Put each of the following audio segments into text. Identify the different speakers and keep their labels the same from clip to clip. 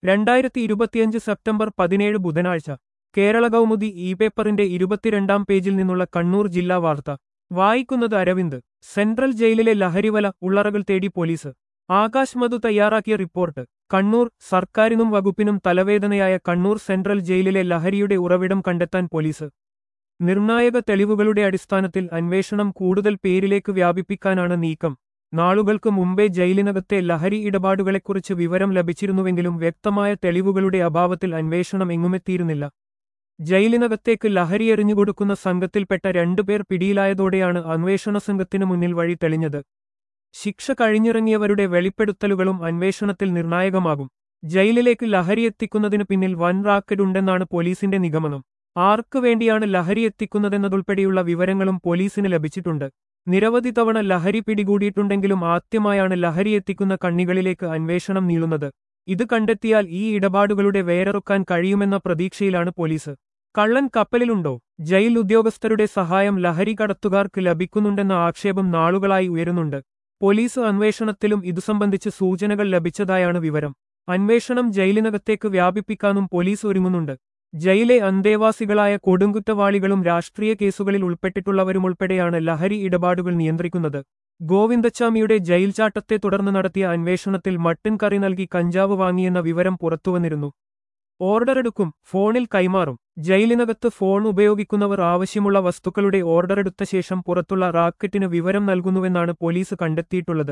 Speaker 1: 2025 September 17 ബുധനാഴ്ച Kerala Kaumudi E പേപ്പറിന്റെ 22-ാം പേജിൽ നിന്നുള്ള കണ്ണൂർ ജില്ലാ വാർത്ത വായിക്കുന്നത് അരവിന്ദ്. സെൻട്രൽ ജയിലിലെ ലഹരിവല ഉള്ളറകൾ തേടി പോലീസ്. ആകാശ് മധു തയ്യാറാക്കിയ റിപ്പോർട്ട്. കണ്ണൂർ. സർക്കാരിനും വകുപ്പിനും തലവേദനയായ കണ്ണൂർ സെൻട്രൽ ജയിലിലെ ലഹരിയുടെ ഉറവിടം കണ്ടെത്താൻ പോലീസ്. നിർണായക തെളിവുകളുടെ അടിസ്ഥാനത്തിൽ അന്വേഷണം കൂടുതൽ പേരിലേക്ക് വ്യാപിപ്പിക്കാനാണ് നീക്കം. നാളുകൾക്ക് മുമ്പേ ജയിലിനകത്തെ ലഹരി ഇടപാടുകളെക്കുറിച്ച് വിവരം ലഭിച്ചിരുന്നുവെങ്കിലും വ്യക്തമായ തെളിവുകളുടെ അഭാവത്തിൽ അന്വേഷണം എങ്ങുമെത്തിയിരുന്നില്ല. ജയിലിനകത്തേക്ക് ലഹരി എറിഞ്ഞുകൊടുക്കുന്ന സംഘത്തിൽപ്പെട്ട 2 പേർ പിടിയിലായതോടെയാണ് അന്വേഷണ സംഘത്തിനു മുന്നിൽ വഴി തെളിഞ്ഞത്. ശിക്ഷ കഴിഞ്ഞിറങ്ങിയവരുടെ വെളിപ്പെടുത്തലുകളും അന്വേഷണത്തിൽ നിർണായകമാകും. ജയിലിലേക്ക് ലഹരി എത്തിക്കുന്നതിന് പിന്നിൽ വൻ റാക്കറ്റുണ്ടെന്നാണ് പോലീസിന്റെ നിഗമനം. ആർക്കു വേണ്ടിയാണ് ലഹരി എത്തിക്കുന്നതെന്നതുൾപ്പെടെയുള്ള വിവരങ്ങളും പോലീസിന് ലഭിച്ചിട്ടുണ്ട്. നിരവധി തവണ ലഹരി പിടികൂടിയിട്ടുണ്ടെങ്കിലും ആദ്യമായാണ് ലഹരി എത്തിക്കുന്ന കണ്ണികളിലേക്ക് അന്വേഷണം നീളുന്നത്. ഇത് കണ്ടെത്തിയാൽ ഈ ഇടപാടുകളുടെ വേരറുക്കാൻ കഴിയുമെന്ന പ്രതീക്ഷയിലാണ് പോലീസ്. കള്ളൻ കപ്പലിലുണ്ടോ? ജയിൽ ഉദ്യോഗസ്ഥരുടെ സഹായം ലഹരി കടത്തുകാർക്ക് ലഭിക്കുന്നുണ്ടെന്ന ആക്ഷേപം നാളുകളായി ഉയരുന്നുണ്ട്. പോലീസ് അന്വേഷണത്തിലും ഇതു സംബന്ധിച്ച് സൂചനകൾ ലഭിച്ചതായാണ് വിവരം. അന്വേഷണം ജയിലിനകത്തേക്ക് വ്യാപിപ്പിക്കാനും പോലീസ് ഒരുങ്ങുന്നുണ്ട്. ജയിലെ അന്തേവാസികളായ കൊടുങ്കുറ്റവാളികളും രാഷ്ട്രീയ കേസുകളിൽ ഉൾപ്പെട്ടിട്ടുള്ളവരുമുൾപ്പെടെയാണ് ലഹരി ഇടപാടുകൾ നിയന്ത്രിക്കുന്നത്. ഗോവിന്ദച്ചാമിയുടെ ജയിൽ ചാട്ടത്തെ തുടർന്ന് നടത്തിയ അന്വേഷണത്തിൽ മട്ടൻ കറി നൽകി കഞ്ചാവ് വാങ്ങിയെന്ന വിവരം പുറത്തുവന്നിരുന്നു. ഓർഡറെടുക്കും, ഫോണിൽ കൈമാറും. ജയിലിനകത്ത് ഫോൺ ഉപയോഗിക്കുന്നവർ ആവശ്യമുള്ള വസ്തുക്കളുടെ ഓർഡറെടുത്ത ശേഷം പുറത്തുള്ള റാക്കറ്റിന് വിവരം നൽകുന്നുവെന്നാണ് പോലീസ് കണ്ടെത്തിയിട്ടുള്ളത്.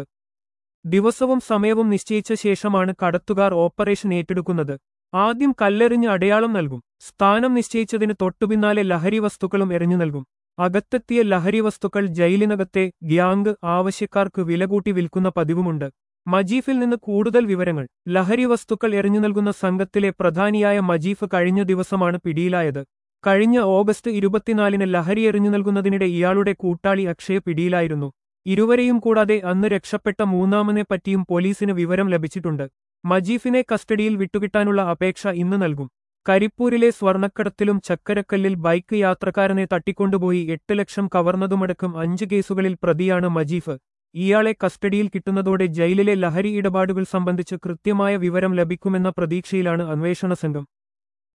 Speaker 1: ദിവസവും സമയവും നിശ്ചയിച്ച ശേഷമാണ് കടത്തുകാർ ഓപ്പറേഷൻ ഏറ്റെടുക്കുന്നത്. ആദ്യം കല്ലെറിഞ്ഞ് അടയാളം നൽകും. സ്ഥാനം നിശ്ചയിച്ചതിന് തൊട്ടുപിന്നാലെ ലഹരി വസ്തുക്കളും എറിഞ്ഞു നൽകും. അകത്തെത്തിയ ലഹരി വസ്തുക്കൾ ജയിലിനകത്തെ ഗ്യാങ് ആവശ്യക്കാർക്ക് വിലകൂട്ടി വിൽക്കുന്ന പതിവുമുണ്ട്. മജീഫിൽ നിന്ന് കൂടുതൽ വിവരങ്ങൾ. ലഹരി വസ്തുക്കൾ എറിഞ്ഞു നൽകുന്ന സംഘത്തിലെ പ്രധാനിയായ മജീഫ് കഴിഞ്ഞ ദിവസമാണ് പിടിയിലായത്. കഴിഞ്ഞ ഓഗസ്റ്റ് 24-ന് ലഹരി എറിഞ്ഞു നൽകുന്നതിനിടെ ഇയാളുടെ കൂട്ടാളി അക്ഷയ് പിടിയിലായിരുന്നു. ഇരുവരെയും കൂടാതെ അന്ന് രക്ഷപ്പെട്ട മൂന്നാമനെ പറ്റിയും പോലീസിന് വിവരം ലഭിച്ചിട്ടുണ്ട്. മജീഫിനെ കസ്റ്റഡിയിൽ വിട്ടുകിട്ടാനുള്ള അപേക്ഷ ഇന്ന് നൽകും. കരിപ്പൂരിലെ സ്വർണ്ണക്കടത്തിലും ചക്കരക്കല്ലിൽ ബൈക്ക് യാത്രക്കാരനെ തട്ടിക്കൊണ്ടുപോയി 8 ലക്ഷം കവർന്നതുമടക്കം 5 കേസുകളിൽ പ്രതിയാണ് മജീഫ്. ഇയാളെ കസ്റ്റഡിയിൽ കിട്ടുന്നതോടെ ജയിലിലെ ലഹരി ഇടപാടുകൾ സംബന്ധിച്ച് കൃത്യമായ വിവരം ലഭിക്കുമെന്ന പ്രതീക്ഷയിലാണ് അന്വേഷണ സംഘം.